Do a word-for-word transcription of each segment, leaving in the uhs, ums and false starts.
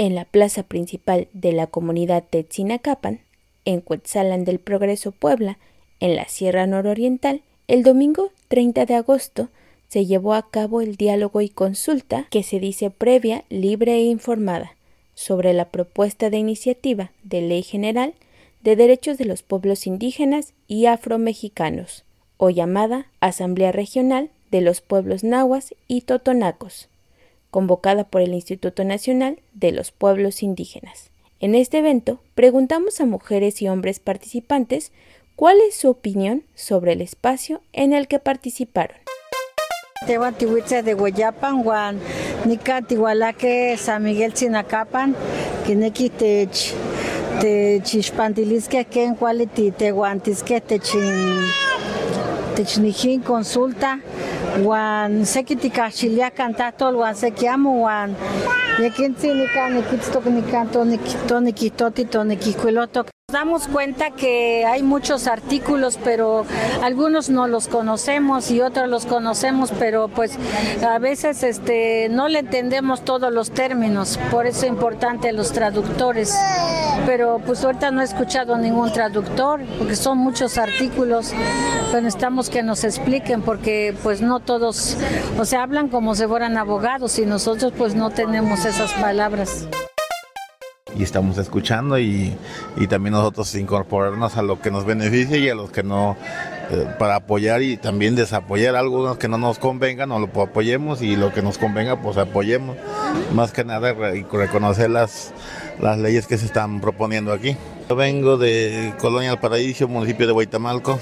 en la plaza principal de la comunidad Tetzinacapan, en Cuetzalan del Progreso, Puebla, en la Sierra Nororiental, el domingo treinta de agosto se llevó a cabo el diálogo y consulta que se dice previa, libre e informada sobre la propuesta de iniciativa de Ley General de Derechos de los Pueblos Indígenas y Afromexicanos, o llamada Asamblea Regional de los Pueblos Nahuas y Totonacos, convocada por el Instituto Nacional de los Pueblos Indígenas. En este evento, preguntamos a mujeres y hombres participantes cuál es su opinión sobre el espacio en el que participaron. Tehuantihuitze de Hueyapan, Juan Nica Tihualaque, San Miguel Tzinacapan, Kineki Tech, Techixpantilisque, Ken Quality, Tehuantisque, Techin, Technijin Consulta, Juan Sequiticachiliacan, Tatol, Juan Sequiamo, Juan Yequintzinica, Niquitztoc, Nicanto, Niquitoti, Toniquicuilotoc. Nos damos cuenta que hay muchos artículos, pero algunos no los conocemos y otros los conocemos, pero pues a veces este, no le entendemos todos los términos, por eso es importante los traductores. Pero pues ahorita no he escuchado ningún traductor, porque son muchos artículos, pero necesitamos que nos expliquen, porque pues no todos, o sea, hablan como si fueran abogados y nosotros pues no tenemos esas palabras. Y estamos escuchando y, y también nosotros incorporarnos a lo que nos beneficie y a los que no, eh, para apoyar y también desapoyar a algunos que no nos convengan, no lo apoyemos, y lo que nos convenga pues apoyemos. Más que nada re- reconocer las, las leyes que se están proponiendo aquí. Yo vengo de Colonia El Paraíso, municipio de Huaytamalco.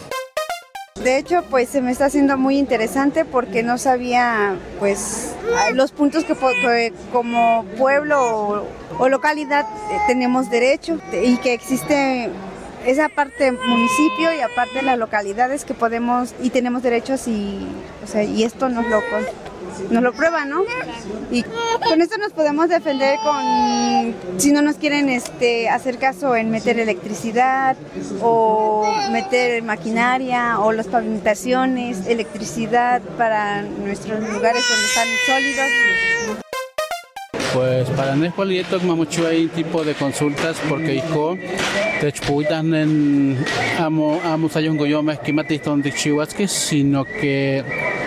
De hecho, pues se me está haciendo muy interesante porque no sabía pues los puntos que, que como pueblo o, o localidad eh, tenemos derecho, y que existe esa parte municipio y aparte las localidades que podemos y tenemos derechos, y, o sea, y esto nos lo, nos lo prueba, ¿no? Y con esto nos podemos defender con, si no nos quieren este, hacer caso en meter electricidad o meter maquinaria o las pavimentaciones, electricidad para nuestros lugares donde están sólidos. Pues para no es mucho hay tipo de consultas porque hijo te exputan en amo amo sayón goyoma esquematiston de chihuasque, sino que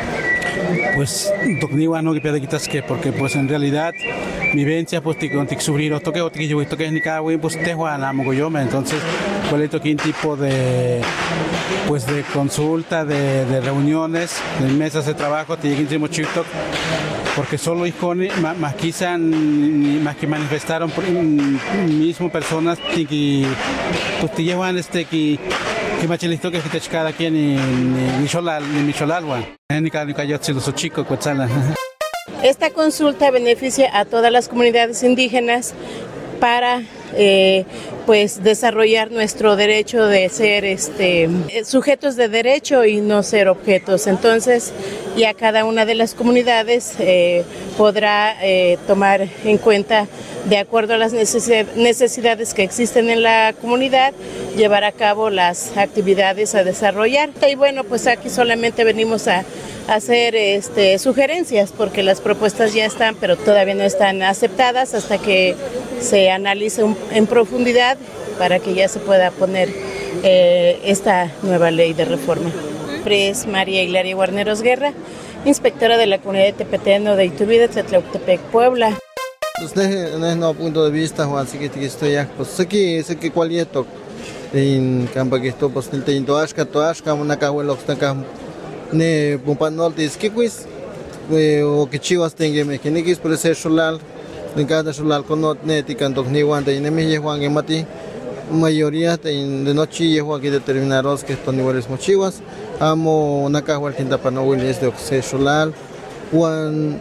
pues tocniwa no que pierde quitas que porque pues en realidad mi vivencia pues te con subir o toque o te yo esto que es ni cada güey pues te juegan amo goyoma. Entonces cuál es toquín tipo de pues de consulta, de, de reuniones, de mesas de trabajo te llegué en TikTok, porque solo hijos más quizás más que manifestaron por mismo personas que pues te llevan este que que machilisto que te cada quien ni ni cholal ni micholalwa ni cada ni cayó sido su chico Cuetzala. Esta consulta beneficia a todas las comunidades indígenas para eh, pues desarrollar nuestro derecho de ser este, sujetos de derecho y no ser objetos. Entonces ya cada una de las comunidades eh, podrá eh, tomar en cuenta, de acuerdo a las necesidades que existen en la comunidad, llevar a cabo las actividades a desarrollar. Y bueno, pues aquí solamente venimos a hacer este, sugerencias, porque las propuestas ya están, pero todavía no están aceptadas hasta que se analice un, en profundidad para que ya se pueda poner eh, esta nueva ley de reforma. Es María Hilaria Guarneros Guerra, inspectora de la comunidad de Tepeteno de Iturbide, Tlatlauquepec, Puebla. Desde nuestro punto de vista, Juan, sí que estoy aquí, pues aquí, sé que cualquier toque en campo que esto, pues el teño toashka, toashka, una cajuela que está acá, ne pumpanol, dice que pues, o que chivas tenga, me que ni quis por ser solal, de cada solal con no netican, toc ni guante, y ne me llevan en mati, mayoría de noche llevo aquí determinados que estos niveles mochivas, amo una cajuela que para no huele es de ser solal, Juan.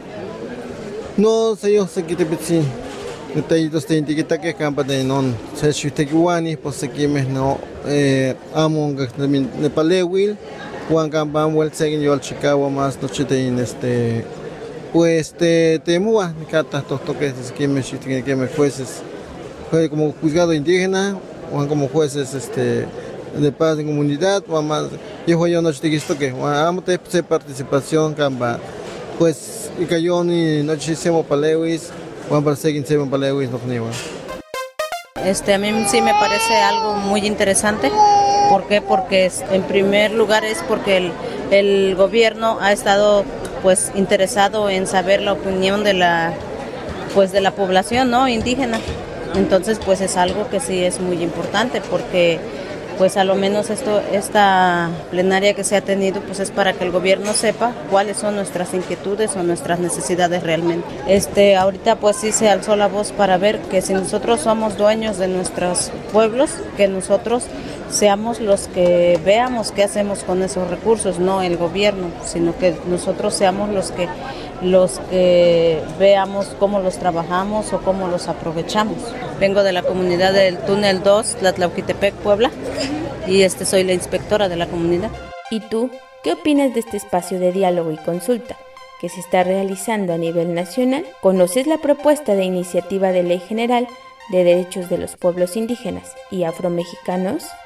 No sé yo sé que te pide detallitos de etiqueta que campa de non se si usted guani pues aquí me no eh amo de palewil Juan campa vuel seguen yo al Chicago más noche de este pues te temua cata estos toques que me si que me jueces fue como juzgado indígena o como jueces este de paz en comunidad o más yo yo noche de esto que amo te participación campa pues y cayó ni noche hicimos palewis Juan para seguir se van para la no ni Este, a mí sí me parece algo muy interesante. ¿Por qué? Porque en primer lugar es porque el, el gobierno ha estado pues interesado en saber la opinión de la pues de la población, ¿no?, indígena. Entonces pues es algo que sí es muy importante porque pues a lo menos esto esta plenaria que se ha tenido pues es para que el gobierno sepa cuáles son nuestras inquietudes o nuestras necesidades realmente. Este ahorita pues sí se alzó la voz para ver que si nosotros somos dueños de nuestros pueblos, que nosotros seamos los que veamos qué hacemos con esos recursos, no el gobierno, sino que nosotros seamos los que los que veamos cómo los trabajamos o cómo los aprovechamos. Vengo de la comunidad del Túnel dos, Tlatlauquitepec, Puebla, y este soy la inspectora de la comunidad. ¿Y tú qué opinas de este espacio de diálogo y consulta que se está realizando a nivel nacional? ¿Conoces la propuesta de iniciativa de ley general de derechos de los pueblos indígenas y afromexicanos?